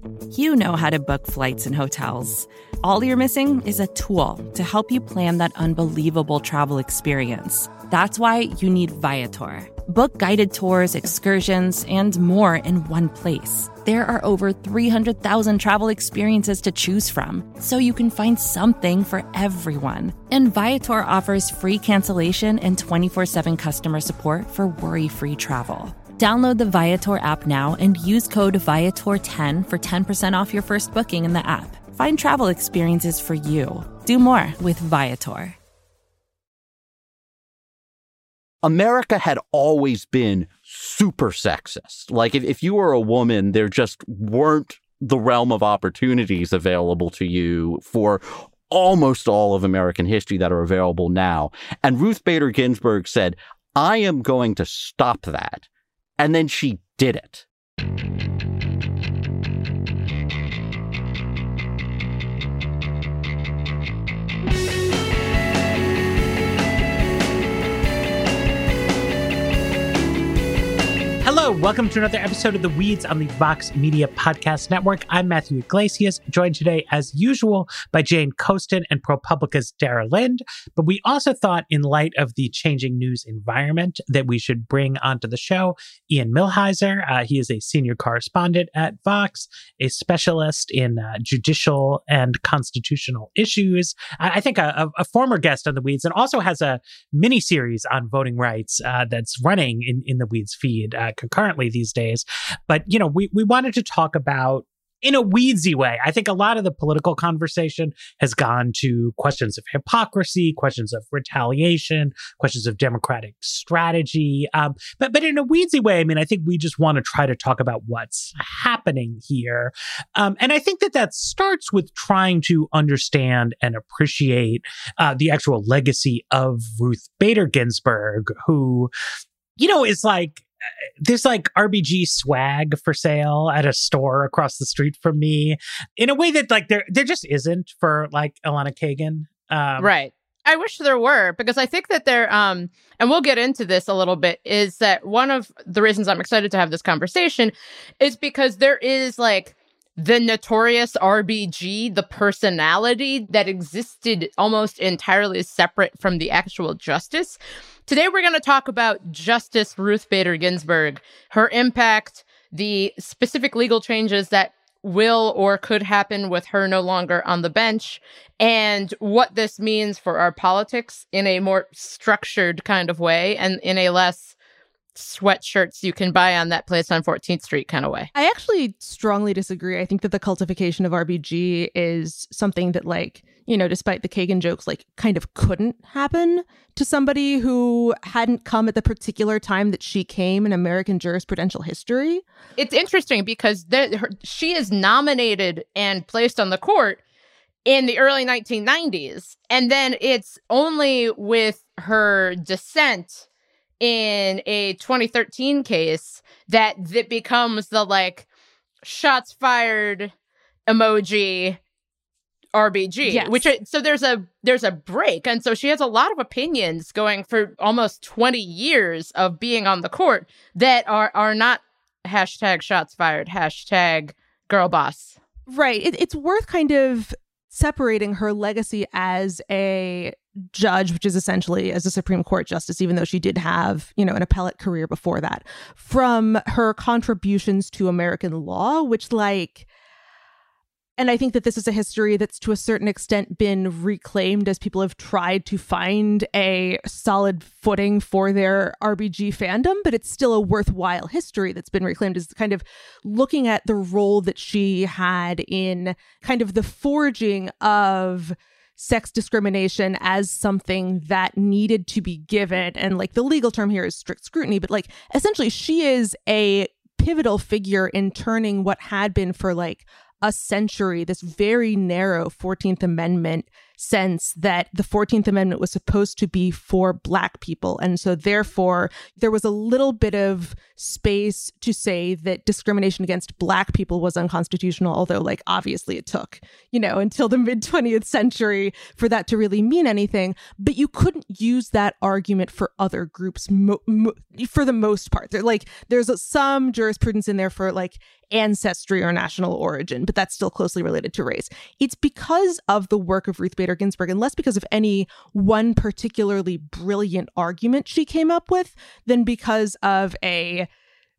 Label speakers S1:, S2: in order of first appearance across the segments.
S1: You know how to book flights and hotels. All you're missing is a tool to help you plan that unbelievable travel experience. That's why you need Viator. Book guided tours, excursions, and more in one place. There are over 300,000 travel experiences to choose from, so you can find something for everyone. And Viator offers free cancellation and 24/7 customer support for worry-free travel. Download the Viator app now and use code Viator10 for 10% off your first booking in the app. Find travel experiences for you. Do more with Viator.
S2: America had always been super sexist. Like, if you were a woman, there just weren't the realm of opportunities available to you for almost all of American history that are available now. And Ruth Bader Ginsburg said, I am going to stop that. And then she did it.
S3: Hello, welcome to another episode of The Weeds on the Vox Media Podcast Network. I'm Matthew Iglesias, joined today, as usual, by Jane Coaston and ProPublica's Dara Lind. But we also thought, in light of the changing news environment, that we should bring onto the show Ian Millhiser. He is a senior correspondent at Vox, a specialist in judicial and constitutional issues. I think a former guest on The Weeds, and also has a mini-series on voting rights that's running in The Weeds feed concurrently these days. But, you know, we wanted to talk about, in a weedsy way, I think a lot of the political conversation has gone to questions of hypocrisy, questions of retaliation, questions of democratic strategy. But in a weedsy way, I mean, I think we just want to try to talk about what's happening here. And I think that starts with trying to understand and appreciate the actual legacy of Ruth Bader Ginsburg, who, you know, is like, there's like RBG swag for sale at a store across the street from me in a way that like there just isn't for like Elena Kagan.
S4: Right. I wish there were, because I think that there, and we'll get into this a little bit, is that one of the reasons I'm excited to have this conversation is because there is like the notorious RBG, the personality that existed almost entirely separate from the actual justice. Today, we're going to talk about Justice Ruth Bader Ginsburg, her impact, the specific legal changes that will or could happen with her no longer on the bench, and what this means for our politics in a more structured kind of way and in a less sweatshirts you can buy on that place on 14th Street kind of way.
S5: I actually strongly disagree. I think that the cultification of RBG is something that, like, you know, despite the Kagan jokes, like, kind of couldn't happen to somebody who hadn't come at the particular time that she came in American jurisprudential history.
S4: It's interesting because she is nominated and placed on the court in the early 1990s. And then it's only with her dissent in a 2013 case that becomes the like shots fired emoji RBG.
S5: Yes.
S4: So there's a break, and so she has a lot of opinions going for almost 20 years of being on the court that are not hashtag shots fired, hashtag girl boss.
S5: Right. It's worth kind of separating her legacy as a judge, which is essentially as a Supreme Court justice, even though she did have, you know, an appellate career before that, from her contributions to American law, which, like, and I think that this is a history that's to a certain extent been reclaimed as people have tried to find a solid footing for their RBG fandom, but it's still a worthwhile history that's been reclaimed, is kind of looking at the role that she had in kind of the forging of sex discrimination as something that needed to be given. And like the legal term here is strict scrutiny, but like essentially she is a pivotal figure in turning what had been for like a century this very narrow 14th Amendment sense that the 14th Amendment was supposed to be for Black people. And so therefore, there was a little bit of space to say that discrimination against Black people was unconstitutional, although like obviously it took, until the mid 20th century for that to really mean anything. But you couldn't use that argument for other groups for the most part. There's some jurisprudence in there for like ancestry or national origin, but that's still closely related to race. It's because of the work of Ruth Bader Ginsburg, and less because of any one particularly brilliant argument she came up with, than because of a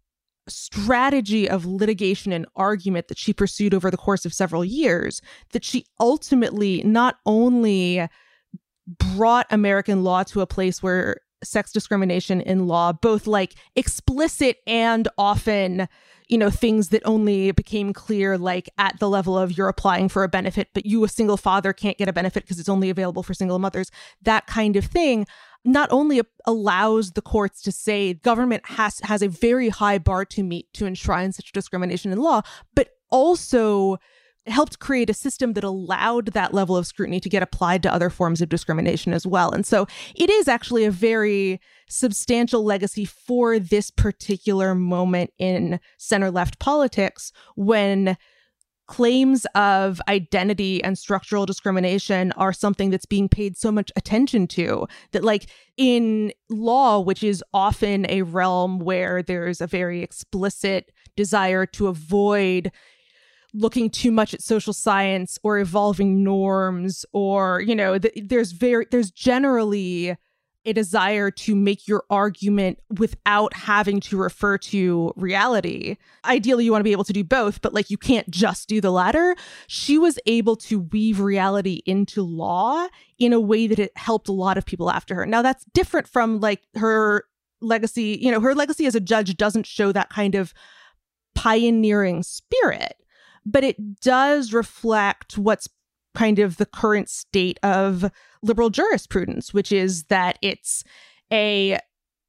S5: strategy of litigation and argument that she pursued over the course of several years, that she ultimately not only brought American law to a place where sex discrimination in law, both like explicit and often, things that only became clear like at the level of you're applying for a benefit, but you, a single father, can't get a benefit because it's only available for single mothers, that kind of thing, not only allows the courts to say government has a very high bar to meet to enshrine such discrimination in law, but also helped create a system that allowed that level of scrutiny to get applied to other forms of discrimination as well. And so it is actually a very substantial legacy for this particular moment in center-left politics, when claims of identity and structural discrimination are something that's being paid so much attention to, that like in law, which is often a realm where there's a very explicit desire to avoid looking too much at social science or evolving norms, or, there's generally a desire to make your argument without having to refer to reality. Ideally, you want to be able to do both, but like you can't just do the latter. She was able to weave reality into law in a way that it helped a lot of people after her. Now, that's different from like her legacy. Her legacy as a judge doesn't show that kind of pioneering spirit, but it does reflect what's kind of the current state of liberal jurisprudence, which is that it's a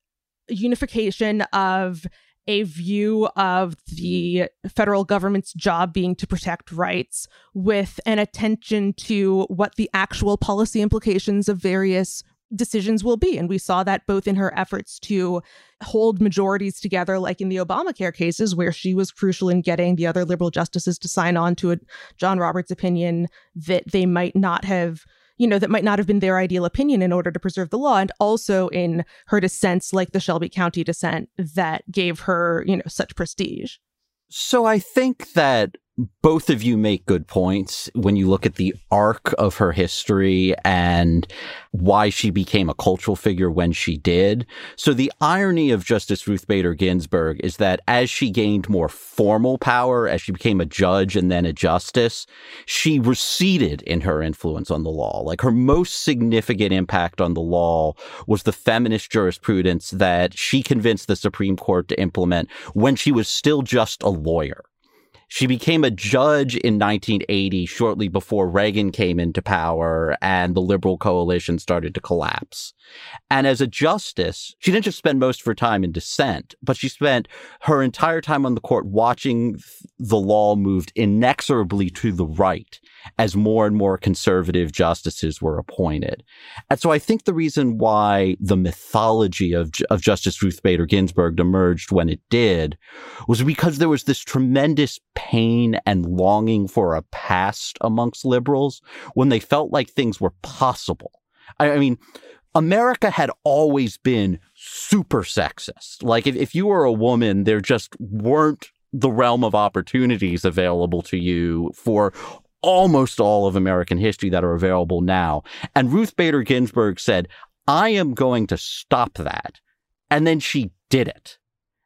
S5: unification of a view of the federal government's job being to protect rights with an attention to what the actual policy implications of various decisions will be. And we saw that both in her efforts to hold majorities together, like in the Obamacare cases, where she was crucial in getting the other liberal justices to sign on to a John Roberts opinion that they might not have, that might not have been their ideal opinion in order to preserve the law. And also in her dissents, like the Shelby County dissent, that gave her, such prestige.
S2: So I think that both of you make good points when you look at the arc of her history and why she became a cultural figure when she did. So the irony of Justice Ruth Bader Ginsburg is that as she gained more formal power, as she became a judge and then a justice, she receded in her influence on the law. Like her most significant impact on the law was the feminist jurisprudence that she convinced the Supreme Court to implement when she was still just a lawyer. She became a judge in 1980, shortly before Reagan came into power and the liberal coalition started to collapse. And as a justice, she didn't just spend most of her time in dissent, but she spent her entire time on the court watching the law moved inexorably to the right as more and more conservative justices were appointed. And so I think the reason why the mythology of Justice Ruth Bader Ginsburg emerged when it did was because there was this tremendous pain and longing for a past amongst liberals when they felt like things were possible. I mean, America had always been super sexist. Like if you were a woman, there just weren't the realm of opportunities available to you for almost all of American history that are available now. And Ruth Bader Ginsburg said, I am going to stop that. And then she did it.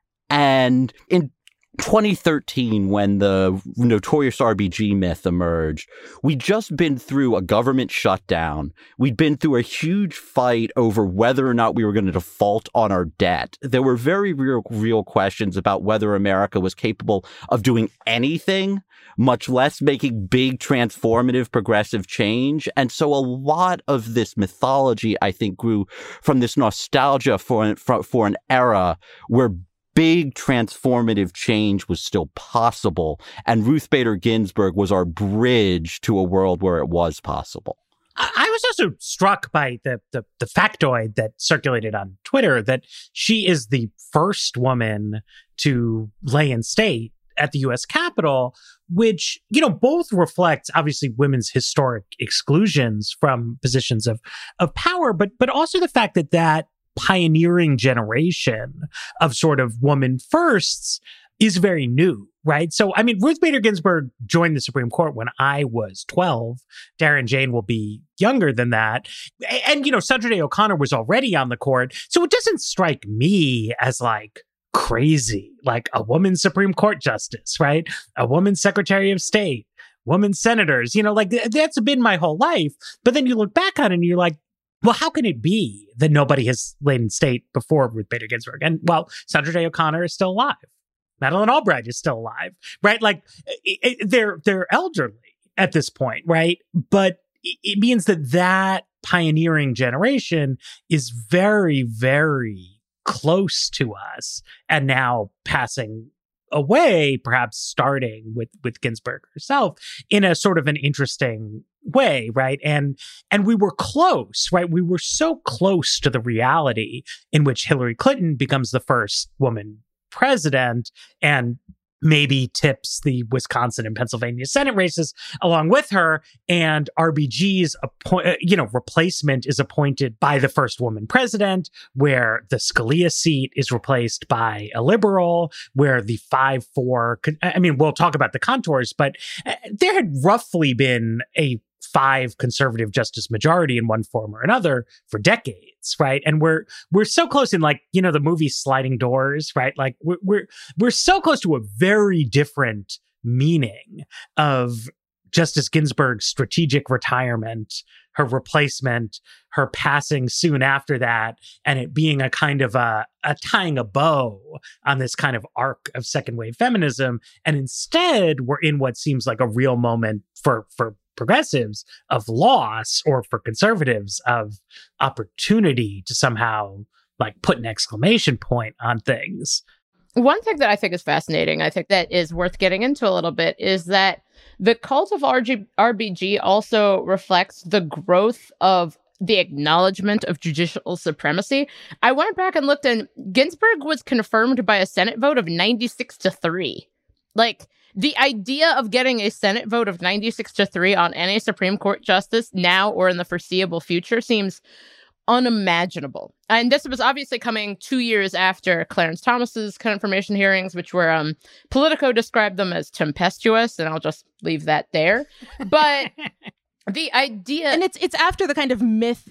S2: And in 2013, when the notorious RBG myth emerged, we'd just been through a government shutdown. We'd been through a huge fight over whether or not we were going to default on our debt. There were very real questions about whether America was capable of doing anything, much less making big, transformative, progressive change. And so a lot of this mythology, I think, grew from this nostalgia for an era where big transformative change was still possible. And Ruth Bader Ginsburg was our bridge to a world where it was possible.
S3: I was also struck by the factoid that circulated on Twitter that she is the first woman to lay in state at the U.S. Capitol, which, both reflects obviously women's historic exclusions from positions of power, but also the fact that pioneering generation of sort of woman firsts is very new, right? So, I mean, Ruth Bader Ginsburg joined the Supreme Court when I was 12. Darren Jane will be younger than that. And, Sandra Day O'Connor was already on the court. So it doesn't strike me as like crazy, like a woman Supreme Court justice, right? A woman Secretary of State, women senators, that's been my whole life. But then you look back on it and you're like, well, how can it be that nobody has laid in state before Ruth Bader Ginsburg? And, well, Sandra Day O'Connor is still alive. Madeleine Albright is still alive, right? Like they're elderly at this point, right? But it means that pioneering generation is very, very close to us and now passing away, perhaps starting with Ginsburg herself in a sort of an interesting way, right? And we were close, right? We were so close to the reality in which Hillary Clinton becomes the first woman president and maybe tips the Wisconsin and Pennsylvania Senate races along with her, and RBG's replacement is appointed by the first woman president, where the Scalia seat is replaced by a liberal, where the 5-4, I mean, we'll talk about the contours, but there had roughly been a 5 conservative justice majority in one form or another for decades, right? And we're so close in, like, the movie Sliding Doors, right? Like we're so close to a very different meaning of Justice Ginsburg's strategic retirement, her replacement, her passing soon after that, and it being a kind of a tying a bow on this kind of arc of second wave feminism. And instead, we're in what seems like a real moment for progressives of loss, or for conservatives of opportunity to somehow like put an exclamation point on things.
S4: One thing that I think is fascinating, I think that is worth getting into a little bit, is that the cult of RBG also reflects the growth of the acknowledgement of judicial supremacy. I went back and looked, and Ginsburg was confirmed by a Senate vote of 96-3. Like, the idea of getting a Senate vote of 96-3 on any Supreme Court justice now or in the foreseeable future seems unimaginable. And this was obviously coming 2 years after Clarence Thomas's confirmation hearings, which were Politico described them as tempestuous, and I'll just leave that there. But the idea,
S5: and it's after the kind of myth,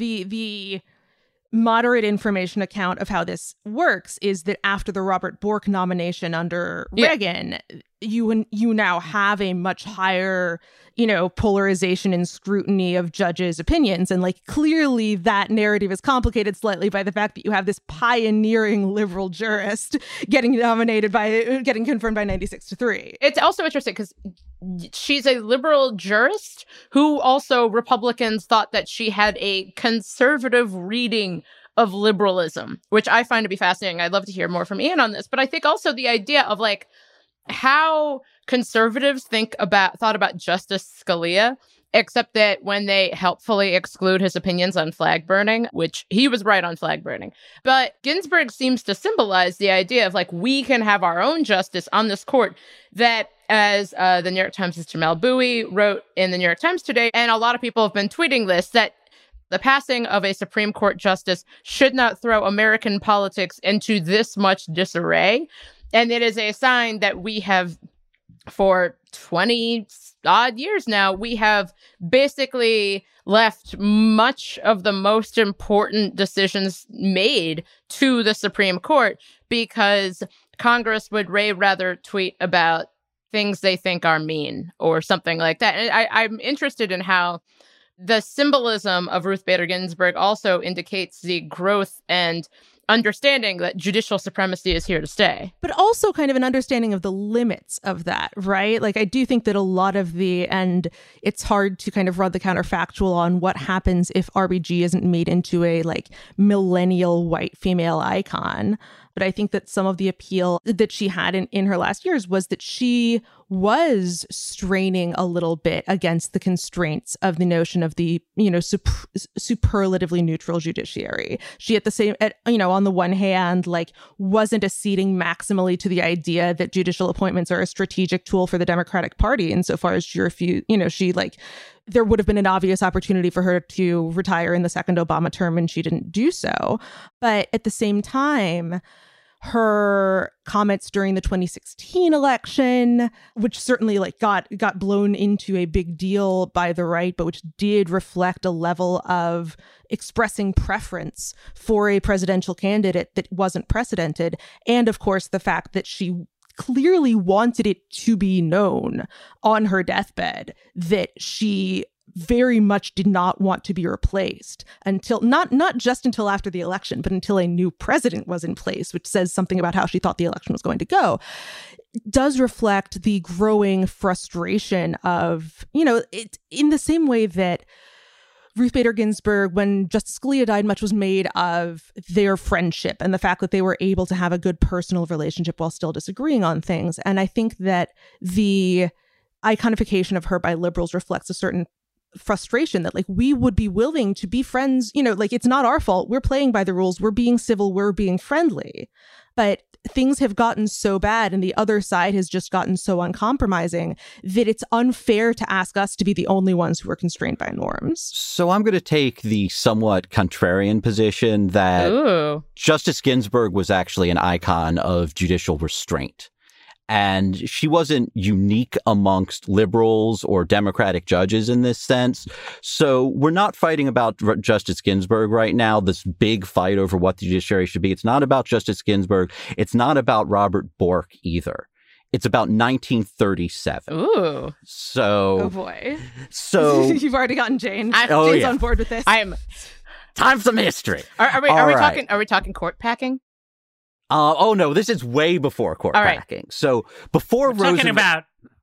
S5: the moderate information account of how this works is that after the Robert Bork nomination under Reagan, you now have a much higher, polarization and scrutiny of judges' opinions. And like, clearly that narrative is complicated slightly by the fact that you have this pioneering liberal jurist getting confirmed by 96-3.
S4: It's also interesting because she's a liberal jurist who also Republicans thought that she had a conservative reading of liberalism, which I find to be fascinating. I'd love to hear more from Ian on this. But I think also the idea of like how conservatives thought about Justice Scalia, except that when they helpfully exclude his opinions on flag burning, which he was right on flag burning. But Ginsburg seems to symbolize the idea of like, we can have our own justice on this court that, as the New York Times' Jamelle Bouie wrote in the New York Times today, and a lot of people have been tweeting this, that the passing of a Supreme Court justice should not throw American politics into this much disarray. And it is a sign that we have, for 20 odd years now, we have basically left much of the most important decisions made to the Supreme Court because Congress would rather tweet about things they think are mean or something like that. And I'm interested in how the symbolism of Ruth Bader Ginsburg also indicates the growth and understanding that judicial supremacy is here to stay.
S5: But also kind of an understanding of the limits of that, right? Like, I do think that a lot of and it's hard to kind of run the counterfactual on what happens if RBG isn't made into a like millennial white female icon. But I think that some of the appeal that she had in her last years was that she was straining a little bit against the constraints of the notion of the, superlatively neutral judiciary. She on the one hand, like, wasn't acceding maximally to the idea that judicial appointments are a strategic tool for the Democratic Party insofar as she refused, there would have been an obvious opportunity for her to retire in the second Obama term, and she didn't do so. But at the same time, her comments during the 2016 election, which certainly got blown into a big deal by the right, but which did reflect a level of expressing preference for a presidential candidate that wasn't precedented. And of course, the fact that she clearly wanted it to be known on her deathbed that she very much did not want to be replaced until not just until after the election, but until a new president was in place, which says something about how she thought the election was going to go, does reflect the growing frustration of, it in the same way that Ruth Bader Ginsburg, when Justice Scalia died, much was made of their friendship and the fact that they were able to have a good personal relationship while still disagreeing on things. And I think that the iconification of her by liberals reflects a certain frustration that, like, we would be willing to be friends, it's not our fault. We're playing by the rules. We're being civil. We're being friendly. But things have gotten so bad and the other side has just gotten so uncompromising that it's unfair to ask us to be the only ones who are constrained by norms.
S2: So I'm going to take the somewhat contrarian position that Justice Ginsburg was actually an icon of judicial restraint. And she wasn't unique amongst liberals or Democratic judges in this sense. So we're not fighting about Justice Ginsburg right now, this big fight over what the judiciary should be. It's not about Justice Ginsburg. It's not about Robert Bork either. It's about 1937.
S4: Ooh.
S2: So.
S5: Oh, boy.
S2: So.
S5: You've already gotten Jane. Jane's on board with this.
S4: Time
S2: for some history.
S4: Are we talking court packing?
S2: Oh, no, this is way before court packing. So before
S3: We're talking about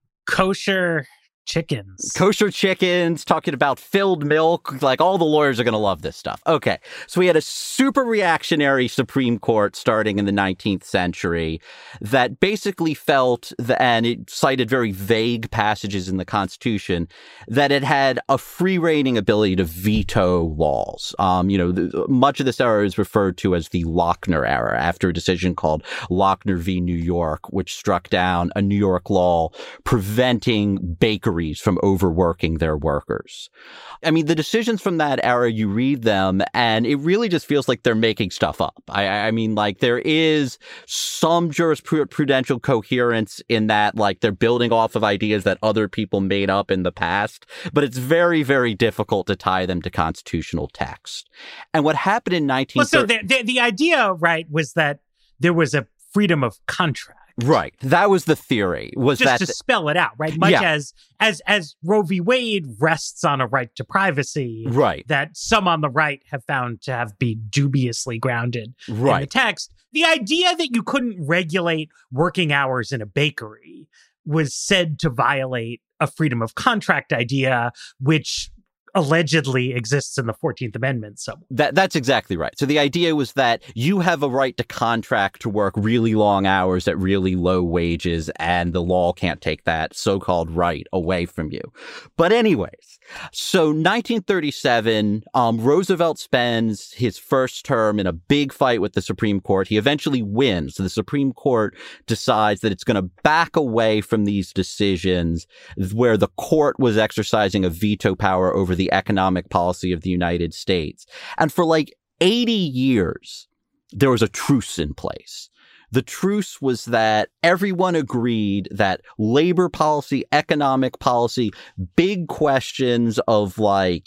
S3: kosher chickens.
S2: Kosher chickens, talking about filled milk. Like, all the lawyers are going to love this stuff. Okay. So we had a super reactionary Supreme Court starting in the 19th century that basically felt, and it cited very vague passages in the Constitution, that it had a free-reigning ability to veto laws. Much of this era is referred to as the Lochner era, after a decision called Lochner v. New York, which struck down a New York law preventing bakeries from overworking their workers. I mean, the decisions from that era, you read them, and it really just feels like they're making stuff up. I mean, like, there is some jurisprudential coherence in that, like, they're building off of ideas that other people made up in the past, but it's very, very difficult to tie them to constitutional text. And what happened in 1930...
S3: Well, so the idea, right, was that there was a freedom of contract.
S2: Right. That was the theory. Was
S3: just
S2: that
S3: to spell it out, right? Much as Roe v. Wade rests on a right to privacy,
S2: right,
S3: that some on the right have found to have been dubiously grounded in the text. The idea that you couldn't regulate working hours in a bakery was said to violate a freedom of contract idea, which allegedly exists in the 14th Amendment somewhere.
S2: That's exactly right. So the idea was that you have a right to contract to work really long hours at really low wages, and the law can't take that so-called right away from you. But anyways, so 1937, Roosevelt spends his first term in a big fight with the Supreme Court. He eventually wins. So the Supreme Court decides that it's going to back away from these decisions where the court was exercising a veto power over the economic policy of the United States. And for like 80 years, there was a truce in place. The truce was that everyone agreed that labor policy, economic policy, big questions of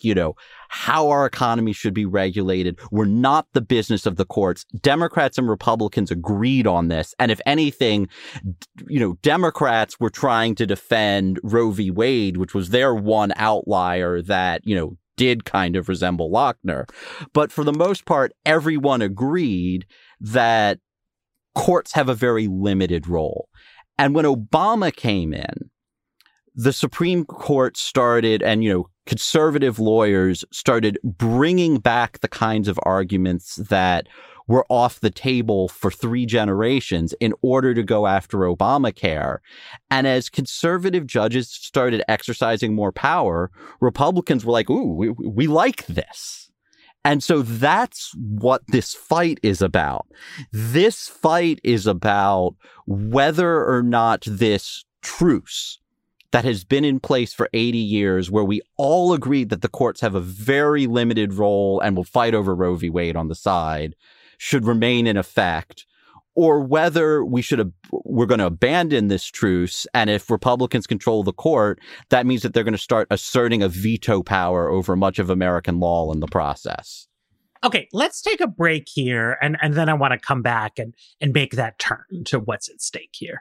S2: how our economy should be regulated were not the business of the courts. Democrats and Republicans agreed on this. And if anything, Democrats were trying to defend Roe v. Wade, which was their one outlier that, did kind of resemble Lochner. But for the most part, everyone agreed that courts have a very limited role. And when Obama came in, the Supreme Court started, and, conservative lawyers started bringing back the kinds of arguments that were off the table for 3 generations in order to go after Obamacare. And as conservative judges started exercising more power, Republicans were like, ooh, we like this. And so that's what this fight is about. This fight is about whether or not this truce that has been in place for 80 years, where we all agreed that the courts have a very limited role and will fight over Roe v. Wade on the side, should remain in effect, or whether we're going to abandon this truce. And if Republicans control the court, that means that they're going to start asserting a veto power over much of American law in the process.
S3: Okay, let's take a break here, and then I want to come back and make that turn to what's at stake here.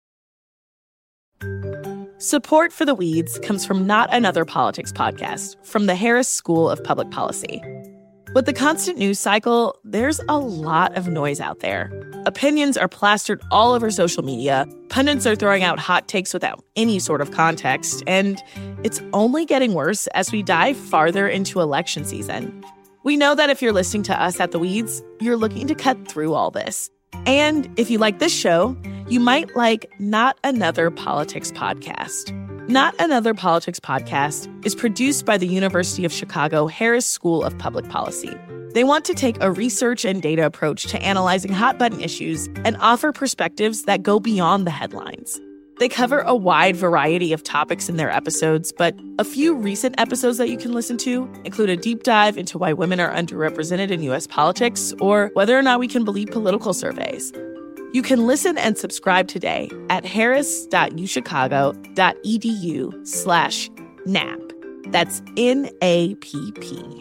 S6: Support for The Weeds comes from Not Another Politics podcast from the Harris School of Public Policy. With the constant news cycle, there's a lot of noise out there. Opinions are plastered all over social media, pundits are throwing out hot takes without any sort of context, and it's only getting worse as we dive farther into election season. We know that if you're listening to us at The Weeds, you're looking to cut through all this. And if you like this show, you might like Not Another Politics podcast. Not Another Politics podcast is produced by the University of Chicago Harris School of Public Policy. They want to take a research and data approach to analyzing hot-button issues and offer perspectives that go beyond the headlines. They cover a wide variety of topics in their episodes, but a few recent episodes that you can listen to include a deep dive into why women are underrepresented in U.S. politics or whether or not we can believe political surveys. You can listen and subscribe today at harris.uchicago.edu/NAP. That's NAPP.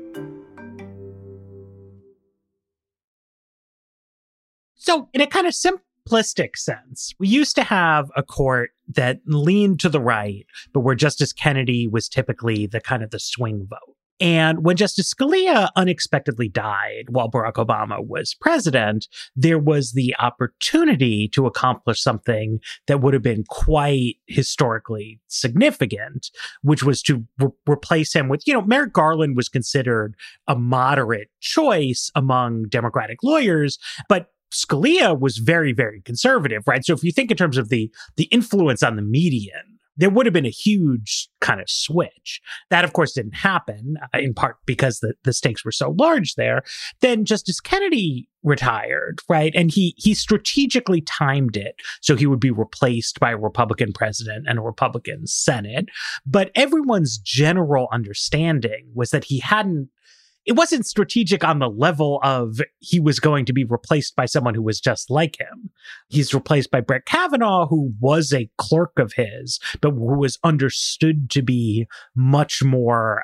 S3: So in a kind of simplistic sense, we used to have a court that leaned to the right, but where Justice Kennedy was typically the kind of the swing vote. And when Justice Scalia unexpectedly died while Barack Obama was president, there was the opportunity to accomplish something that would have been quite historically significant, which was to replace him with, Merrick Garland was considered a moderate choice among Democratic lawyers, but Scalia was very, very conservative, right? So if you think in terms of the influence on the median, there would have been a huge kind of switch. That, of course, didn't happen, in part because the stakes were so large there. Then Justice Kennedy retired, right? And he strategically timed it so he would be replaced by a Republican president and a Republican Senate. But everyone's general understanding was that it wasn't strategic on the level of he was going to be replaced by someone who was just like him. He's replaced by Brett Kavanaugh, who was a clerk of his, but who was understood to be much more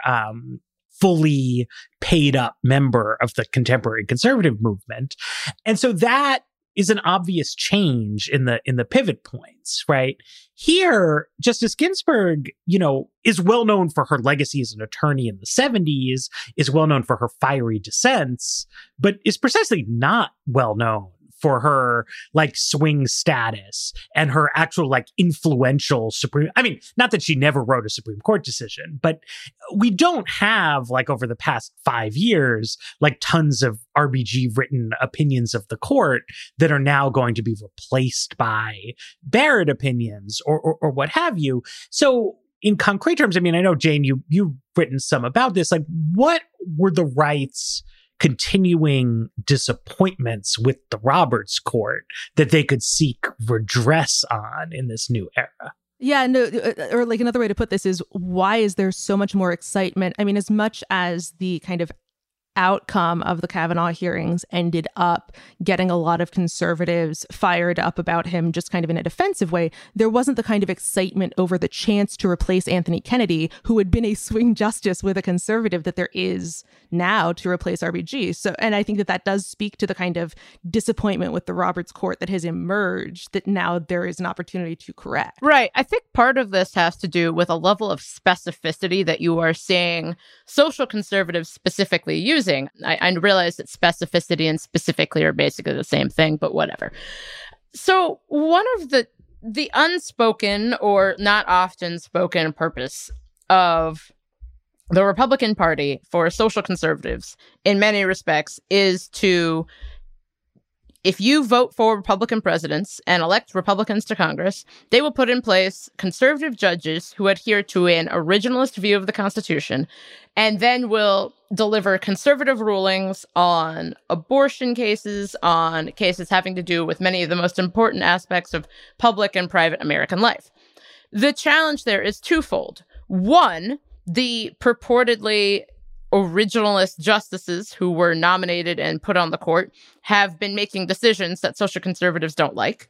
S3: fully paid up member of the contemporary conservative movement. And so that is an obvious change in the pivot points, right? Here, Justice Ginsburg, is well known for her legacy as an attorney in the 70s, is well known for her fiery dissents, but is precisely not well known for her swing status and her actual influential not that she never wrote a Supreme Court decision, but we don't have over the past 5 years, tons of RBG written opinions of the court that are now going to be replaced by Barrett opinions or what have you. So in concrete terms, I know, Jane, you've written some about this. What were the rights continuing disappointments with the Roberts Court that they could seek redress on in this new era?
S5: Yeah, no, or another way to put this is, why is there so much more excitement? As much as the kind of outcome of the Kavanaugh hearings ended up getting a lot of conservatives fired up about him just kind of in a defensive way, there wasn't the kind of excitement over the chance to replace Anthony Kennedy, who had been a swing justice with a conservative, that there is now to replace RBG. So, and I think that does speak to the kind of disappointment with the Roberts Court that has emerged, that now there is an opportunity to correct.
S4: Right. I think part of this has to do with a level of specificity that you are seeing social conservatives specifically using. I realize that specificity and specifically are basically the same thing, but whatever. So one of the unspoken or not often spoken purpose of the Republican Party, for social conservatives, in many respects, is to, if you vote for Republican presidents and elect Republicans to Congress, they will put in place conservative judges who adhere to an originalist view of the Constitution, and then will deliver conservative rulings on abortion cases, on cases having to do with many of the most important aspects of public and private American life. The challenge there is twofold. One, the purportedly originalist justices who were nominated and put on the court have been making decisions that social conservatives don't like.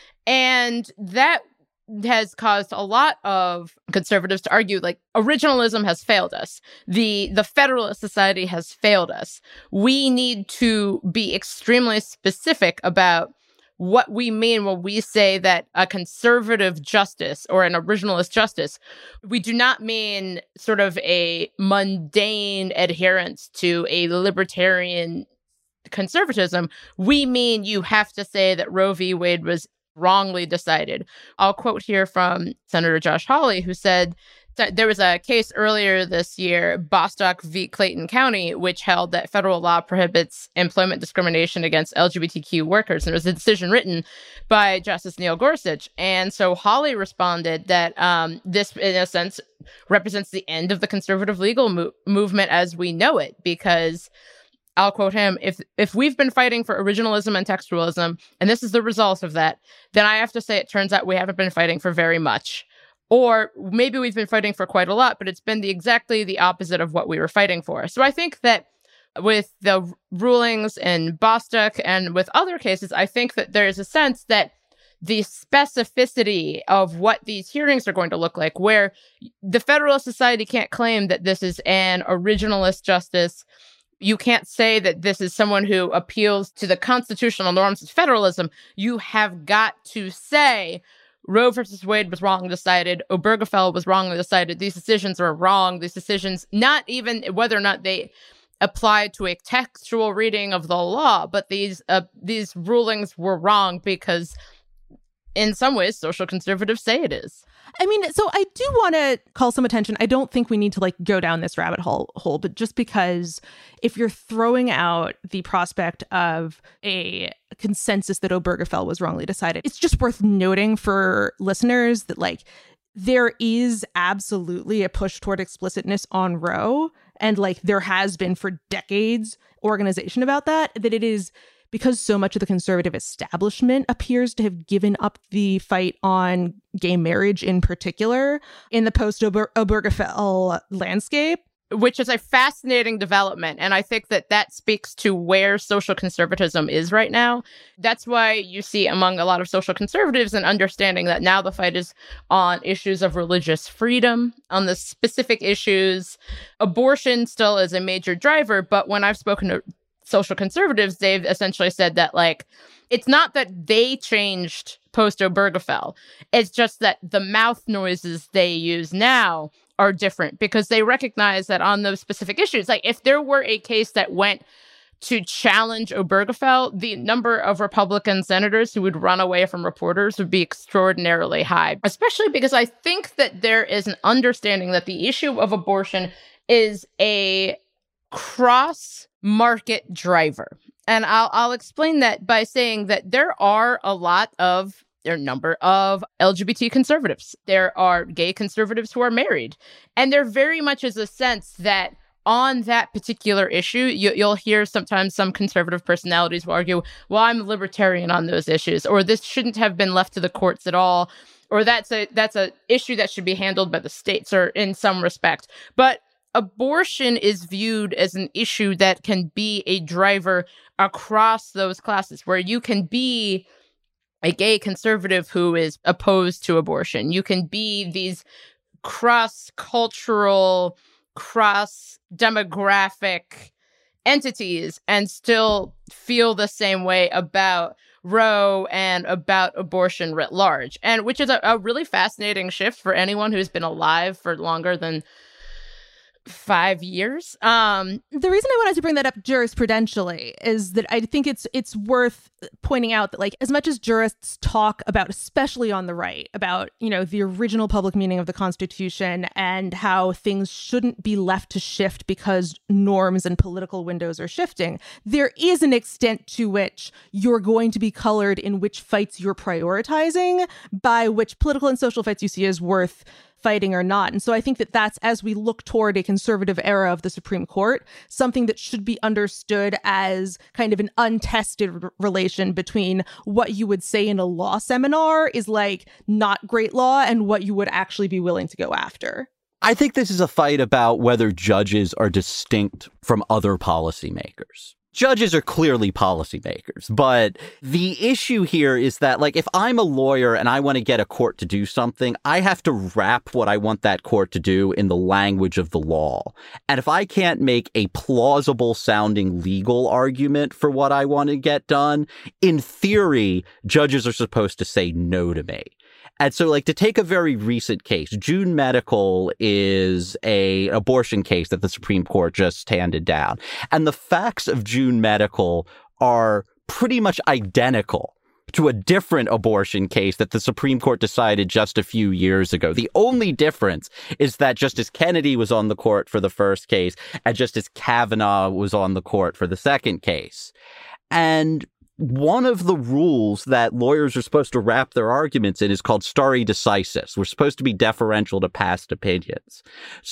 S4: And that has caused a lot of conservatives to argue, like, originalism has failed us. The Federalist Society has failed us. We need to be extremely specific about what we mean when we say that a conservative justice or an originalist justice. We do not mean sort of a mundane adherence to a libertarian conservatism. We mean you have to say that Roe v. Wade was wrongly decided. I'll quote here from Senator Josh Hawley, who said that there was a case earlier this year, Bostock v. Clayton County, which held that federal law prohibits employment discrimination against LGBTQ workers. And it was a decision written by Justice Neil Gorsuch. And so Hawley responded that this, in a sense, represents the end of the conservative legal movement as we know it, because I'll quote him, if we've been fighting for originalism and textualism, and this is the result of that, then I have to say it turns out we haven't been fighting for very much. Or maybe we've been fighting for quite a lot, but it's been exactly the opposite of what we were fighting for. So I think that with the rulings in Bostock and with other cases, I think that there is a sense that the specificity of what these hearings are going to look like, where the Federalist Society can't claim that this is an originalist justice. You can't say that this is someone who appeals to the constitutional norms of federalism. You have got to say Roe versus Wade was wrongly decided. Obergefell was wrongly decided. These decisions are wrong. These decisions, not even whether or not they apply to a textual reading of the law, but these rulings were wrong because, in some ways, social conservatives say it is.
S5: I mean, so I do want to call some attention. I don't think we need to go down this rabbit hole, but just because if you're throwing out the prospect of a consensus that Obergefell was wrongly decided, it's just worth noting for listeners that there is absolutely a push toward explicitness on Roe, and there has been for decades organization about that it is because so much of the conservative establishment appears to have given up the fight on gay marriage in particular in the post-Obergefell landscape.
S4: Which is a fascinating development. And I think that speaks to where social conservatism is right now. That's why you see among a lot of social conservatives an understanding that now the fight is on issues of religious freedom, on the specific issues. Abortion still is a major driver, but when I've spoken to social conservatives, they've essentially said that it's not that they changed post-Obergefell. It's just that the mouth noises they use now are different because they recognize that on those specific issues, if there were a case that went to challenge Obergefell, the number of Republican senators who would run away from reporters would be extraordinarily high, especially because I think that there is an understanding that the issue of abortion is a cross-market driver. And I'll explain that by saying that there are a number of LGBT conservatives. There are gay conservatives who are married. And there very much is a sense that on that particular issue, you'll hear sometimes some conservative personalities will argue, well, I'm a libertarian on those issues, or this shouldn't have been left to the courts at all, or that's a issue that should be handled by the states, or in some respect. But abortion is viewed as an issue that can be a driver across those classes, where you can be a gay conservative who is opposed to abortion. You can be these cross-cultural, cross-demographic entities and still feel the same way about Roe and about abortion writ large, and which is a really fascinating shift for anyone who's been alive for longer than 5 years.
S5: The reason I wanted to bring that up jurisprudentially is that I think it's worth pointing out that, like, as much as jurists talk about, especially on the right, about, you know, the original public meaning of the Constitution and how things shouldn't be left to shift because norms and political windows are shifting, there is an extent to which you're going to be colored in which fights you're prioritizing by which political and social fights you see as worth fighting or not. And so I think that that's, as we look toward a conservative era of the Supreme Court, something that should be understood as kind of an untested relation between what you would say in a law seminar is like not great law and what you would actually be willing to go after.
S2: I think this is a fight about whether judges are distinct from other policymakers. Judges are clearly policymakers, but the issue here is that, like, if I'm a lawyer and I want to get a court to do something, I have to wrap what I want that court to do in the language of the law. And if I can't make a plausible sounding legal argument for what I want to get done, in theory, judges are supposed to say no to me. And so, like, to take a very recent case, June Medical is a abortion case that the Supreme Court just handed down. And the facts of June Medical are pretty much identical to a different abortion case that the Supreme Court decided just a few years ago. The only difference is that Justice Kennedy was on the court for the first case and Justice Kavanaugh was on the court for the second case. And one of the rules that lawyers are supposed to wrap their arguments in is called stare decisis. We're supposed to be deferential to past opinions.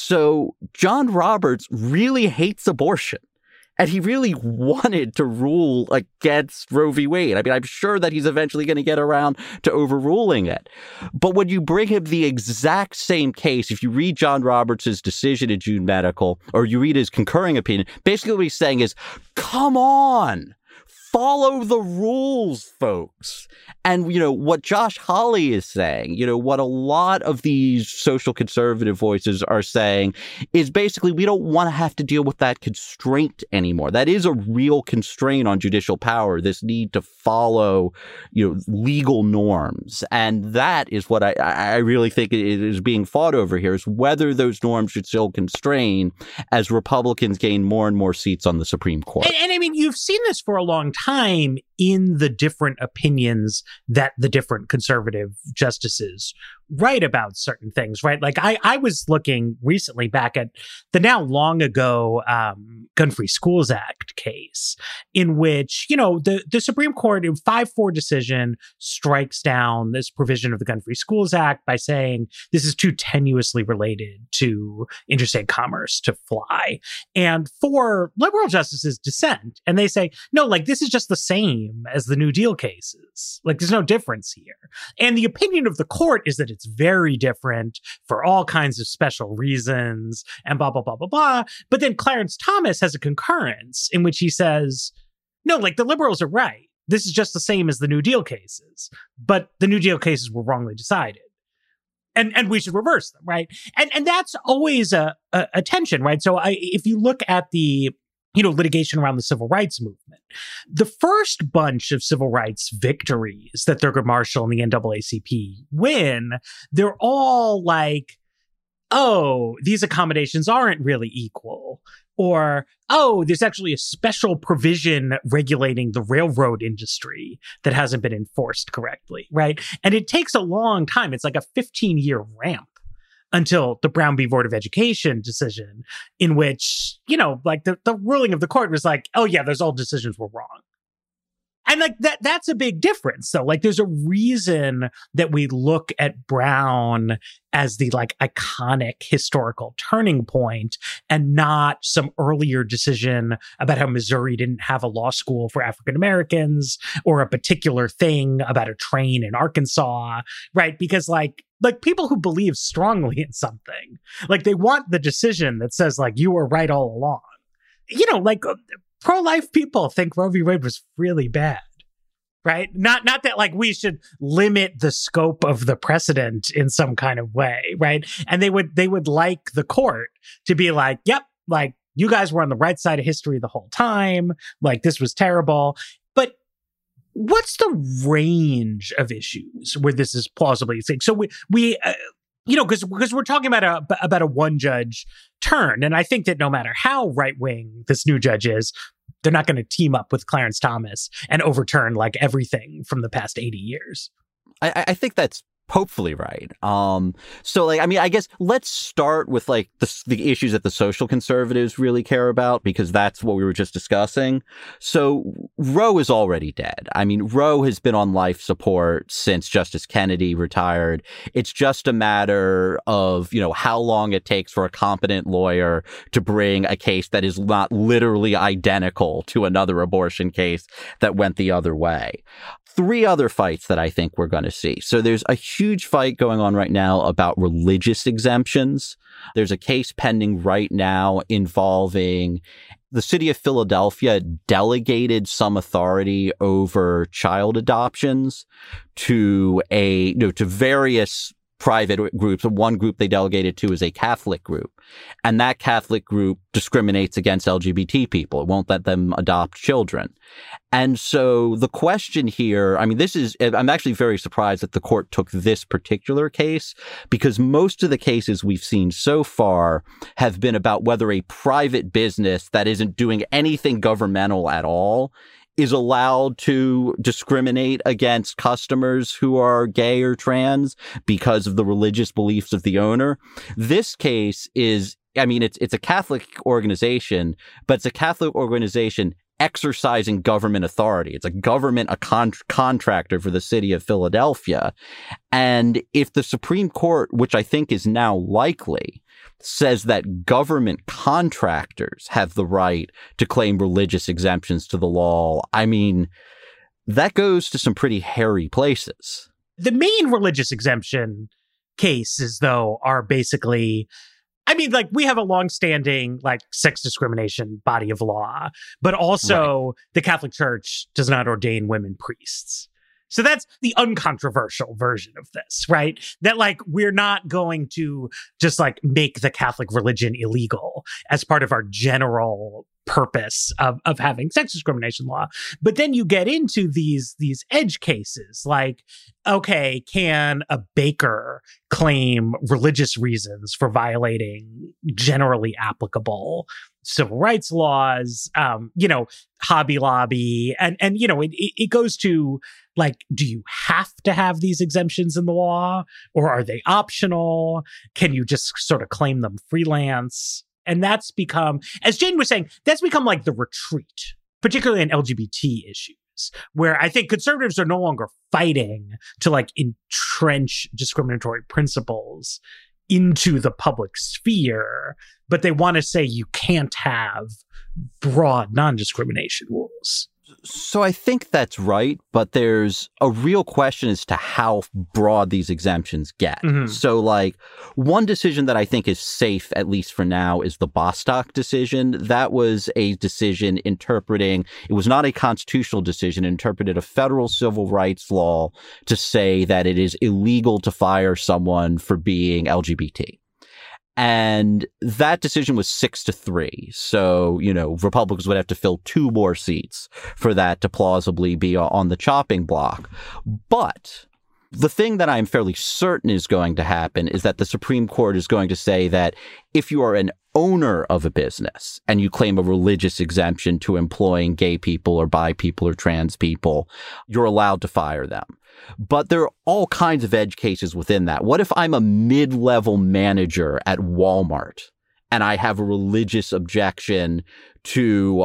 S2: So John Roberts really hates abortion. And he really wanted to rule against Roe v. Wade. I mean, I'm sure that he's eventually going to get around to overruling it. But when you bring him the exact same case, if you read John Roberts' decision in June Medical, or you read his concurring opinion, basically what he's saying is, come on, follow the rules, folks. And, you know, what Josh Hawley is saying, you know, what a lot of these social conservative voices are saying is basically we don't want to have to deal with that constraint anymore. That is a real constraint on judicial power, this need to follow, you know, legal norms. And that is what I really think is being fought over here, is whether those norms should still constrain as Republicans gain more and more seats on the Supreme Court.
S3: And I mean, you've seen this for a long time in the different opinions that the different conservative justices write about certain things, right? Like I was looking recently back at the now long ago Gun-Free Schools Act case, in which, you know, the Supreme Court in 5-4 decision strikes down this provision of the Gun-Free Schools Act by saying this is too tenuously related to interstate commerce to fly. And 4 liberal justices dissent, and they say, no, like this is just the same as the New Deal cases. Like there's no difference here. And the opinion of the court is that it's very different for all kinds of special reasons and blah, blah, blah, blah, blah. But then Clarence Thomas has a concurrence in which he says, no, like the liberals are right. This is just the same as the New Deal cases, but the New Deal cases were wrongly decided. And we should reverse them, right? And that's always a tension, right? So if you look at the, you know, litigation around the civil rights movement, the first bunch of civil rights victories that Thurgood Marshall and the NAACP win, they're all like, oh, these accommodations aren't really equal. Or, oh, there's actually a special provision regulating the railroad industry that hasn't been enforced correctly, right? And it takes a long time. It's like a 15-year ramp until the Brown v. Board of Education decision, in which, you know, like the ruling of the court was like, oh yeah, those old decisions were wrong. And like that's a big difference. So like there's a reason that we look at Brown as the like iconic historical turning point and not some earlier decision about how Missouri didn't have a law school for African Americans or a particular thing about a train in Arkansas, right? Because like people who believe strongly in something, like they want the decision that says like you were right all along. You know, like pro-life people think Roe v. Wade was really bad, right? Not that like we should limit the scope of the precedent in some kind of way, right? And they would like the court to be like, yep, like you guys were on the right side of history the whole time. Like this was terrible. But what's the range of issues where this is plausibly safe? So we because we're talking about a one judge turn. And I think that no matter how right wing this new judge is, they're not going to team up with Clarence Thomas and overturn like everything from the past 80 years.
S2: I think that's hopefully right. So like, I mean, I guess let's start with like the issues that the social conservatives really care about, because that's what we were just discussing. So Roe is already dead. I mean, Roe has been on life support since Justice Kennedy retired. It's just a matter of, how long it takes for a competent lawyer to bring a case that is not literally identical to another abortion case that went the other way. 3 other fights that I think we're going to see. So there's a huge fight going on right now about religious exemptions. There's a case pending right now involving the city of Philadelphia delegated some authority over child adoptions to to various private groups. One group they delegated to is a Catholic group. And that Catholic group discriminates against LGBT people. It won't let them adopt children. And so the question here, I mean, I'm actually very surprised that the court took this particular case, because most of the cases we've seen so far have been about whether a private business that isn't doing anything governmental at all is allowed to discriminate against customers who are gay or trans because of the religious beliefs of the owner. This case is, I mean, it's a Catholic organization, but it's a Catholic organization exercising government authority. It's a contractor for the city of Philadelphia. And if the Supreme Court, which I think is now likely, says that government contractors have the right to claim religious exemptions to the law, I mean, that goes to some pretty hairy places.
S3: The main religious exemption cases, though, are basically, I mean, like, we have a longstanding, like, sex discrimination body of law, but also the Catholic Church does not ordain women priests. So that's the uncontroversial version of this, right? That, like, we're not going to just, like, make the Catholic religion illegal as part of our general purpose of having sex discrimination law. But then you get into these edge cases, like, okay, can a baker claim religious reasons for violating generally applicable civil rights laws, Hobby Lobby, and it goes to, like, do you have to have these exemptions in the law, or are they optional? Can you just sort of claim them freelance? And that's become, as Jane was saying, that's become like the retreat, particularly in LGBT issues, where I think conservatives are no longer fighting to, like, entrench discriminatory principles into the public sphere, but they want to say you can't have broad non-discrimination rules.
S2: So I think that's right, but there's a real question as to how broad these exemptions get. Mm-hmm. So, like, one decision that I think is safe, at least for now, is the Bostock decision. That was a decision interpreting, it was not a constitutional decision, it interpreted a federal civil rights law to say that it is illegal to fire someone for being LGBT. And that decision was 6-3. So, Republicans would have to fill 2 more seats for that to plausibly be on the chopping block. But the thing that I'm fairly certain is going to happen is that the Supreme Court is going to say that if you are an owner of a business and you claim a religious exemption to employing gay people or bi people or trans people, you're allowed to fire them. But there are all kinds of edge cases within that. What if I'm a mid-level manager at Walmart and I have a religious objection to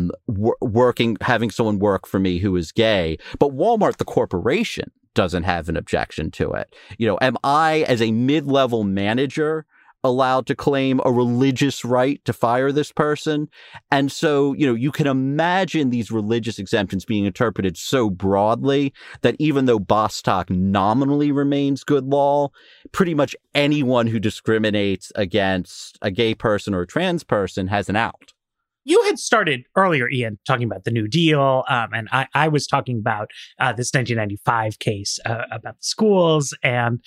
S2: having someone work for me who is gay, but Walmart, the corporation, doesn't have an objection to it? Am I, as a mid-level manager, allowed to claim a religious right to fire this person? And so, you can imagine these religious exemptions being interpreted so broadly that even though Bostock nominally remains good law, pretty much anyone who discriminates against a gay person or a trans person has an out.
S3: You had started earlier, Ian, talking about the New Deal, and I was talking about this 1995 case about the schools. And,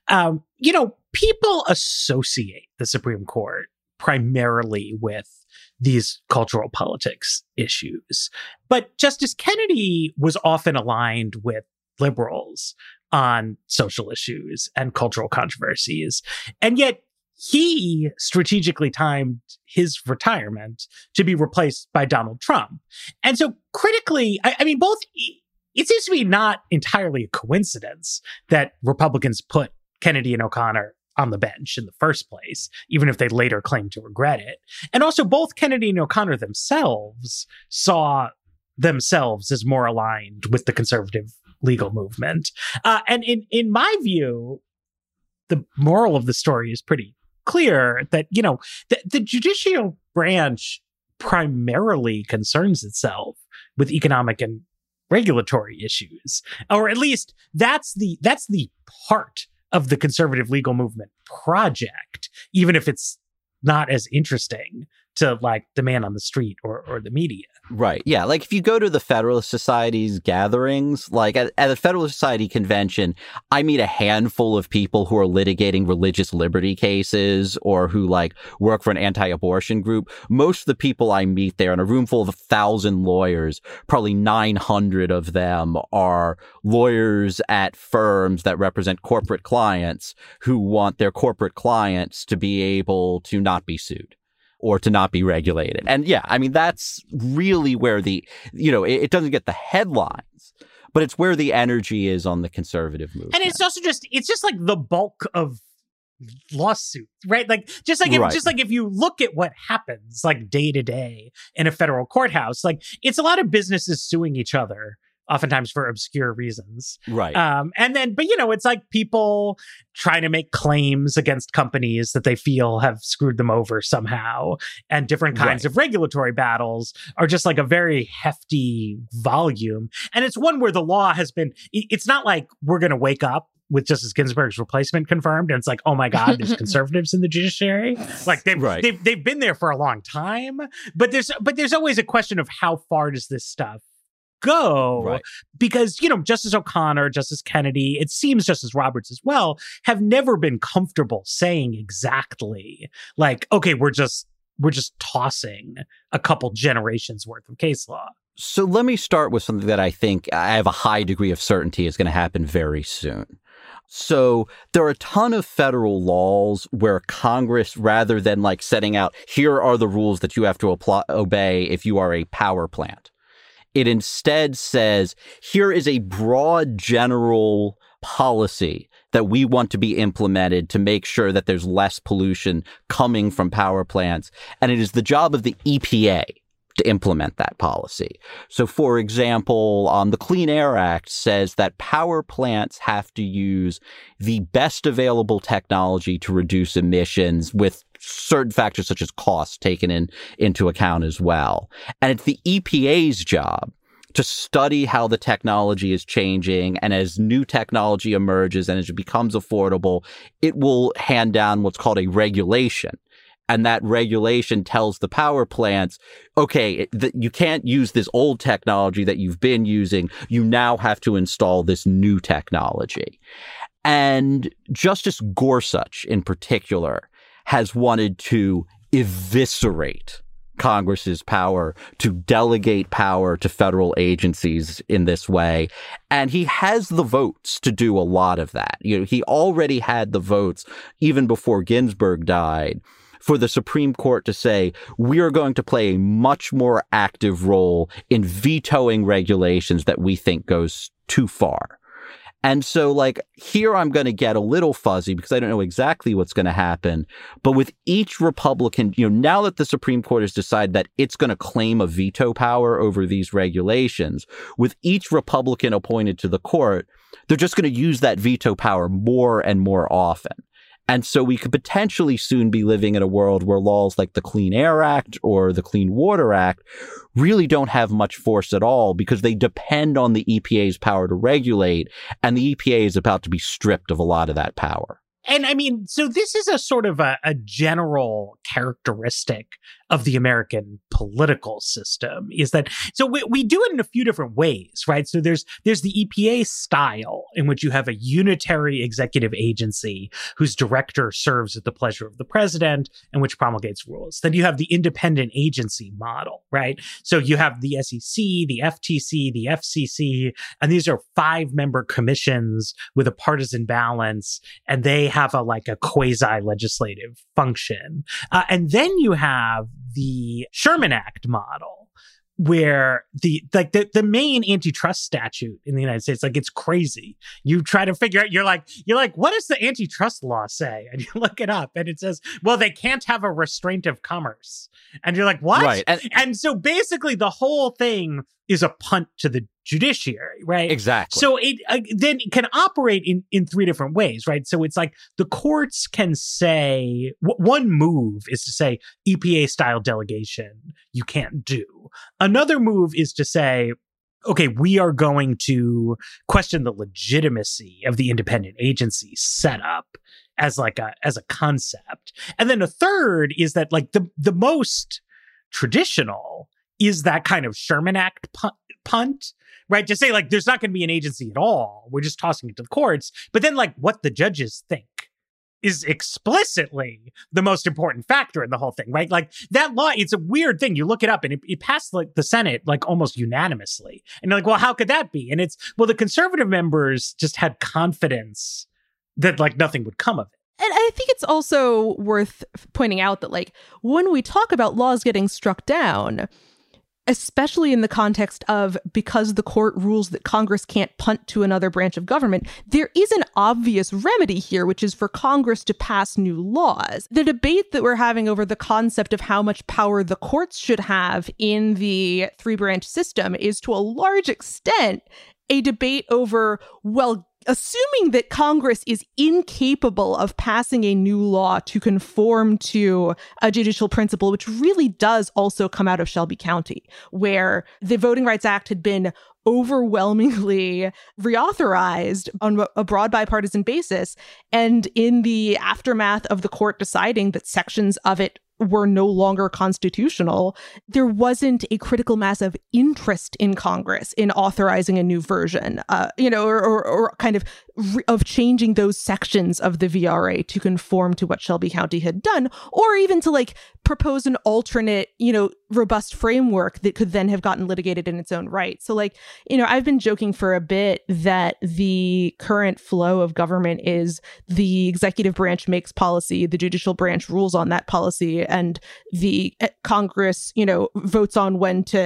S3: people associate the Supreme Court primarily with these cultural politics issues. But Justice Kennedy was often aligned with liberals on social issues and cultural controversies. And yet he strategically timed his retirement to be replaced by Donald Trump. And so critically, I mean, both, it seems to be not entirely a coincidence that Republicans put Kennedy and O'Connor on the bench in the first place, even if they later claimed to regret it. And also both Kennedy and O'Connor themselves saw themselves as more aligned with the conservative legal movement. And in my view, the moral of the story is pretty clear that, you know, the judicial branch primarily concerns itself with economic and regulatory issues, or at least that's the part of the conservative legal movement project, even if it's not as interesting to like the man on the street or the media.
S2: Right. Yeah. Like if you go to the Federalist Society's gatherings, like at the Federalist Society convention, I meet a handful of people who are litigating religious liberty cases or who like work for an anti-abortion group. Most of the people I meet there in a room full of 1,000 lawyers, probably 900 of them are lawyers at firms that represent corporate clients who want their corporate clients to be able to not be sued or to not be regulated. And yeah, I mean, that's really where it doesn't get the headlines, but it's where the energy is on the conservative movement.
S3: And it's also just like the bulk of lawsuit, right? Like, just like if you look at what happens like day to day in a federal courthouse, like it's a lot of businesses suing each other, oftentimes for obscure reasons.
S2: Right.
S3: But it's like people trying to make claims against companies that they feel have screwed them over somehow. And different kinds of regulatory battles are just like a very hefty volume. And it's one where the law has been, it's not like we're going to wake up with Justice Ginsburg's replacement confirmed, and it's like, oh my God, there's conservatives in the judiciary. Like they've been there for a long time. But there's always a question of how far does this stuff go?
S2: Right.
S3: Because, Justice O'Connor, Justice Kennedy, it seems Justice Roberts as well, have never been comfortable saying exactly like, okay, we're just tossing a couple generations worth of case law.
S2: So let me start with something that I think I have a high degree of certainty is going to happen very soon. So there are a ton of federal laws where Congress, rather than like setting out, here are the rules that you have to obey if you are a power plant, it instead says, here is a broad general policy that we want to be implemented to make sure that there's less pollution coming from power plants. And it is the job of the EPA to implement that policy. So, for example, the Clean Air Act says that power plants have to use the best available technology to reduce emissions with certain factors such as cost taken into account as well. And it's the EPA's job to study how the technology is changing. And as new technology emerges and as it becomes affordable, it will hand down what's called a regulation. And that regulation tells the power plants, okay, you can't use this old technology that you've been using. You now have to install this new technology. And Justice Gorsuch, in particular, has wanted to eviscerate Congress's power to delegate power to federal agencies in this way. And he has the votes to do a lot of that. He already had the votes even before Ginsburg died for the Supreme Court to say, we are going to play a much more active role in vetoing regulations that we think goes too far. And so, like, here I'm going to get a little fuzzy because I don't know exactly what's going to happen. But with each Republican, now that the Supreme Court has decided that it's going to claim a veto power over these regulations, with each Republican appointed to the court, they're just going to use that veto power more and more often. And so we could potentially soon be living in a world where laws like the Clean Air Act or the Clean Water Act really don't have much force at all because they depend on the EPA's power to regulate, and the EPA is about to be stripped of a lot of that power.
S3: And I mean, so this is a sort of a general characteristic of the American political system is that, so we do it in a few different ways, right? So there's the EPA style in which you have a unitary executive agency whose director serves at the pleasure of the president and which promulgates rules. Then you have the independent agency model, right? So you have the SEC, the FTC, the FCC, and these are 5-member commissions with a partisan balance, and they have a quasi-legislative function. And then you have the Sherman Act model, where the main antitrust statute in the United States, it's crazy. You try to figure out, you're like, what does the antitrust law say? And you look it up and it says, well, they can't have a restraint of commerce. And you're like, what?
S2: Right.
S3: And so basically the whole thing is a punt to the judiciary, right?
S2: Exactly.
S3: So it then can operate in 3 different ways, right? So it's like the courts can say, one move is to say EPA style delegation, you can't do. Another move is to say, okay, we are going to question the legitimacy of the independent agency set up as a concept. And then a third is that the most traditional is that kind of Sherman Act punt, right? To say there's not going to be an agency at all. We're just tossing it to the courts. But then what the judges think is explicitly the most important factor in the whole thing, right? That law, it's a weird thing. You look it up and it passed the Senate almost unanimously. And you're well, how could that be? And it's, well, the conservative members just had confidence that nothing would come of it.
S5: And I think it's also worth pointing out that when we talk about laws getting struck down, especially in the context of because the court rules that Congress can't punt to another branch of government, there is an obvious remedy here, which is for Congress to pass new laws. The debate that we're having over the concept of how much power the courts should have in the 3-branch system is to a large extent a debate over, well, assuming that Congress is incapable of passing a new law to conform to a judicial principle, which really does also come out of Shelby County, where the Voting Rights Act had been overwhelmingly reauthorized on a broad bipartisan basis. And in the aftermath of the court deciding that sections of it were no longer constitutional, there wasn't a critical mass of interest in Congress in authorizing a new version, or kind of changing those sections of the VRA to conform to what Shelby County had done, or even to propose an alternate, robust framework that could then have gotten litigated in its own right. So I've been joking for a bit that the current flow of government is the executive branch makes policy, the judicial branch rules on that policy, and the Congress, votes on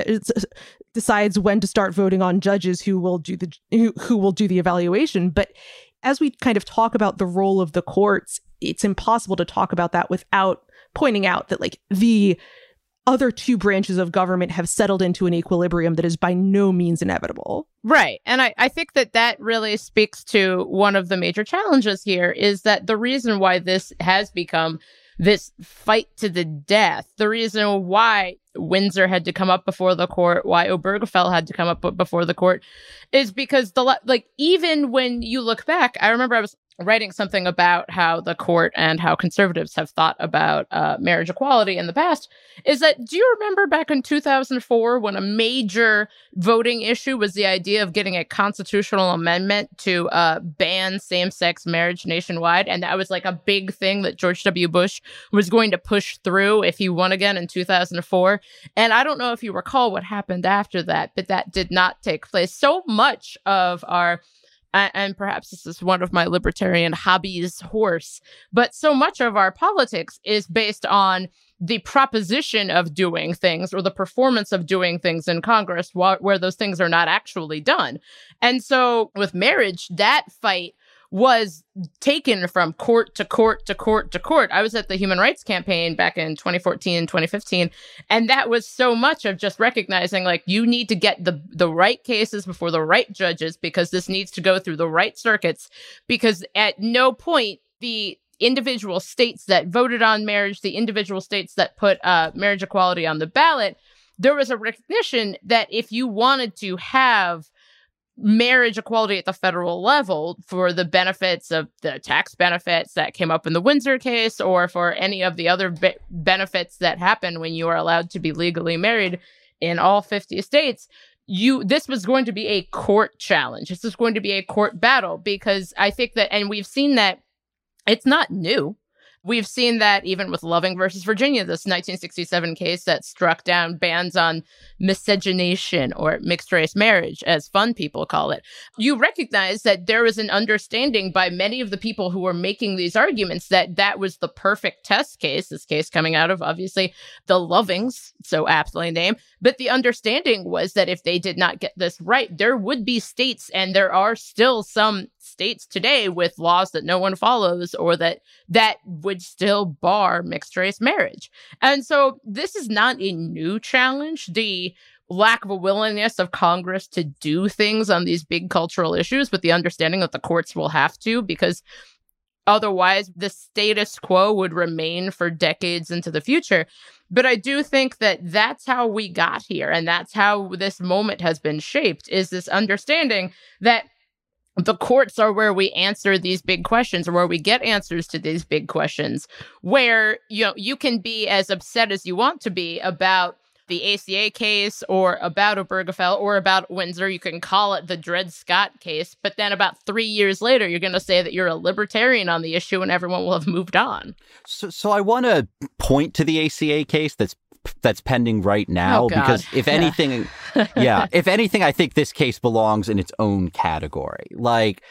S5: decides when to start voting on judges who will do the evaluation. But as we kind of talk about the role of the courts, it's impossible to talk about that without pointing out that the other 2 branches of government have settled into an equilibrium that is by no means inevitable.
S4: Right. And I think that really speaks to one of the major challenges here is that the reason why this has become this fight to the death, the reason why Windsor had to come up before the court, why Obergefell had to come up before the court, is because even when you look back, I remember I was writing something about how the court and how conservatives have thought about marriage equality in the past, is that, do you remember back in 2004 when a major voting issue was the idea of getting a constitutional amendment to ban same-sex marriage nationwide? And that was a big thing that George W. Bush was going to push through if he won again in 2004. And I don't know if you recall what happened after that, but that did not take place. So much of our and perhaps this is one of my libertarian hobbies, horse, but so much of our politics is based on the proposition of doing things or the performance of doing things in Congress where those things are not actually done. And so with marriage, that fight was taken from court to court to court to court. I was at the Human Rights Campaign back in 2014 and 2015, and that was so much of just recognizing you need to get the right cases before the right judges because this needs to go through the right circuits, because at no point the individual states that voted on marriage, the individual states that put marriage equality on the ballot, there was a recognition that if you wanted to have marriage equality at the federal level for the benefits of the tax benefits that came up in the Windsor case, or for any of the other benefits that happen when you are allowed to be legally married in all 50 states, this was going to be a court challenge. This is going to be a court battle, because I think that, and we've seen that it's not new. We've seen that even with Loving versus Virginia, this 1967 case that struck down bans on miscegenation, or mixed race marriage, as fun people call it. You recognize that there is an understanding by many of the people who were making these arguments that that was the perfect test case, this case coming out of, obviously, the Lovings, so aptly named. But the understanding was that if they did not get this right, there would be states, and there are still some states today with laws that no one follows, or that would still bar mixed race marriage. And so this is not a new challenge. The lack of a willingness of Congress to do things on these big cultural issues, with the understanding that the courts will have to, because otherwise the status quo would remain for decades into the future. But I do think that that's how we got here, and that's how this moment has been shaped, is this understanding that the courts are where we answer these big questions, or where we get answers to these big questions, where, you know, you can be as upset as you want to be about the ACA case, or about Obergefell, or about Windsor. You can call it the Dred Scott case, but then about 3 years later, you're going to say that you're a libertarian on the issue, and everyone will have moved on.
S2: So I want to point to the ACA case that's pending right now, because if anything, if anything, I think this case belongs in its own category. Like,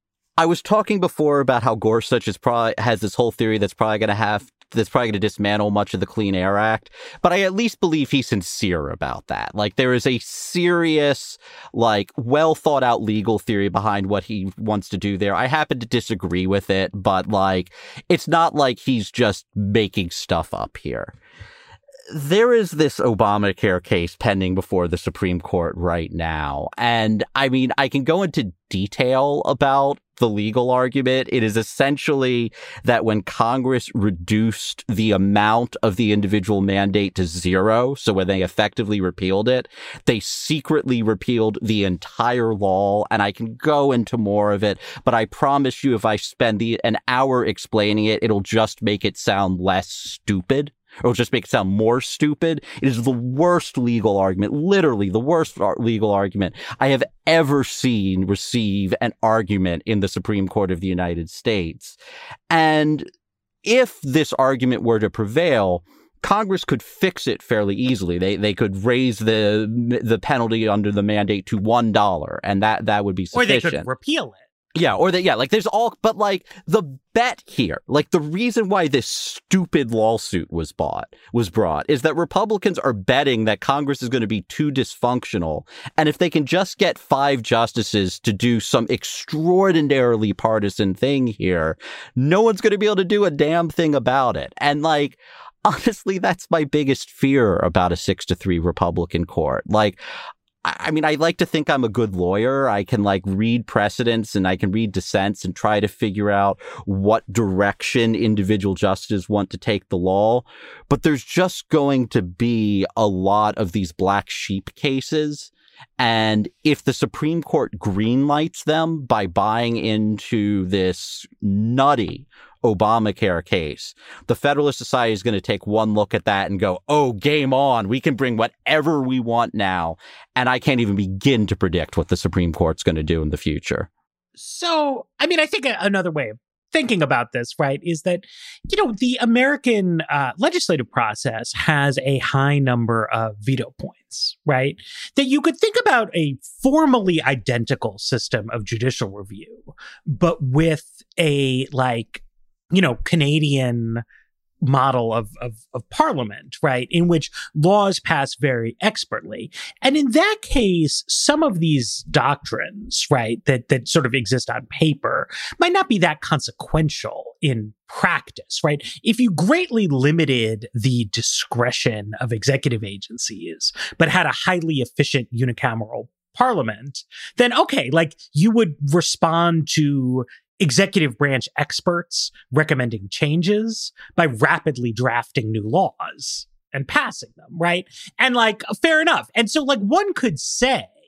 S2: I was talking before about how Gorsuch has this whole theory that's probably going to dismantle much of the Clean Air Act, but I at least believe he's sincere about that. Like, there is a serious, like, well thought out legal theory behind what he wants to do there. I happen to disagree with it, but, like, it's not like he's just making stuff up here. There is this Obamacare case pending before the Supreme Court right now. And I mean, I can go into detail about the legal argument. It is essentially that when Congress reduced the amount of the individual mandate to zero, so when they effectively repealed it, they secretly repealed the entire law. And I can go into more of it, but I promise you, if I spend an hour explaining it, it'll just make it sound less stupid. Or just make it sound more stupid. It is the worst legal argument, literally the worst legal argument I have ever seen receive an argument in the Supreme Court of the United States. And if this argument were to prevail, Congress could fix it fairly easily. They could raise the penalty under the mandate to $1, and that would be sufficient.
S3: Or they could repeal it.
S2: Yeah, there's all, but like the bet here, like the reason why this stupid lawsuit was brought is that Republicans are betting that Congress is going to be too dysfunctional. And if they can just get 5 justices to do some extraordinarily partisan thing here, no one's going to be able to do a damn thing about it. And like, honestly, that's my biggest fear about a 6-3 Republican court. Like, I mean, I like to think I'm a good lawyer. I can like read precedents and I can read dissents and try to figure out what direction individual justices want to take the law. But there's just going to be a lot of these black sheep cases. And if the Supreme Court greenlights them by buying into this nutty Obamacare case, the Federalist Society is going to take one look at that and go, oh, game on. We can bring whatever we want now. And I can't even begin to predict what the Supreme Court's going to do in the future.
S3: So, I mean, I think another way of thinking about this, right, is that, you know, the American legislative process has a high number of veto points, right? That you could think about a formally identical system of judicial review, but with a, like, you know, Canadian model of parliament, right, in which laws pass very expertly. And in that case, some of these doctrines, right, that sort of exist on paper might not be that consequential in practice, right? If you greatly limited the discretion of executive agencies, but had a highly efficient unicameral parliament, then okay, like you would respond to executive branch experts recommending changes by rapidly drafting new laws and passing them, right? And like, fair enough. And so like one could say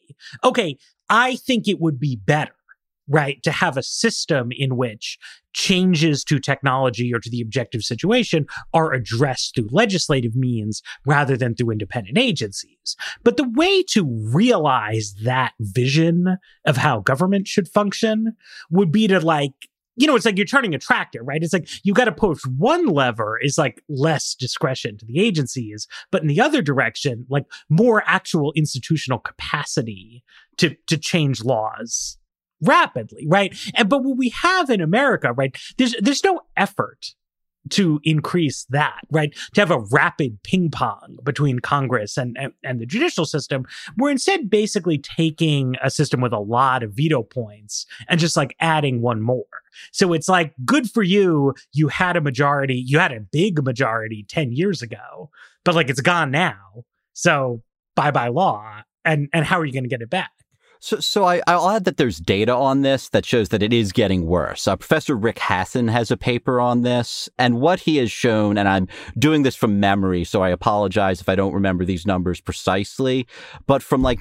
S3: okay, I think it would be better, right, to have a system in which changes to technology or to the objective situation are addressed through legislative means rather than through independent agencies. But the way to realize that vision of how government should function would be to it's like you're turning a tractor, right? It's like you got to push one lever is like less discretion to the agencies, but in the other direction, like more actual institutional capacity to change laws rapidly, right? But what we have in America, right, there's no effort to increase that, right? To have a rapid ping pong between Congress and the judicial system. We're instead basically taking a system with a lot of veto points and just like adding one more. So it's like, good for you. You had a big majority 10 years ago, but like it's gone now. So bye-bye law. And how are you going to get it back?
S2: So I'll add that there's data on this that shows that it is getting worse. Professor Rick Hasson has a paper on this, and what he has shown, and I'm doing this from memory, so I apologize if I don't remember these numbers precisely, but from like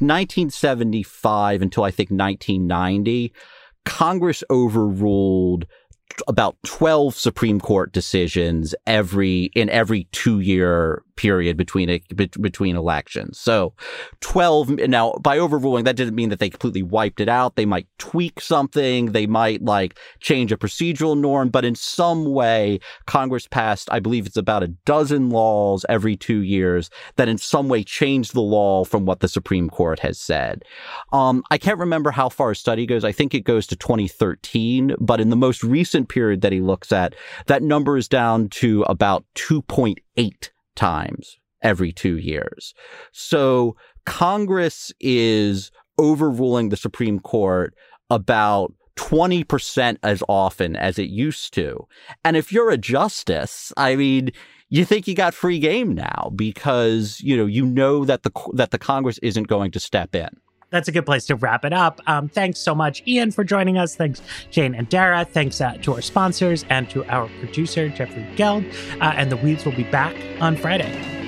S2: 1975 until I think 1990, Congress overruled about 12 Supreme Court decisions in every 2-year period between elections. So 12. Now, by overruling, that didn't mean that they completely wiped it out. They might tweak something. They might like change a procedural norm. But in some way, Congress passed, I believe it's about a dozen laws every 2 years that in some way changed the law from what the Supreme Court has said. I can't remember how far his study goes. I think it goes to 2013. But in the most recent period that he looks at, that number is down to about 2.8 times every 2 years. So Congress is overruling the Supreme Court about 20% as often as it used to. And if you're a justice, I mean, you think you got free game now because, you know that the Congress isn't going to step in.
S3: That's a good place to wrap it up. Thanks so much, Ian, for joining us. Thanks, Jane and Dara. Thanks to our sponsors and to our producer, Jeffrey Geld. And the Weeds will be back on Friday.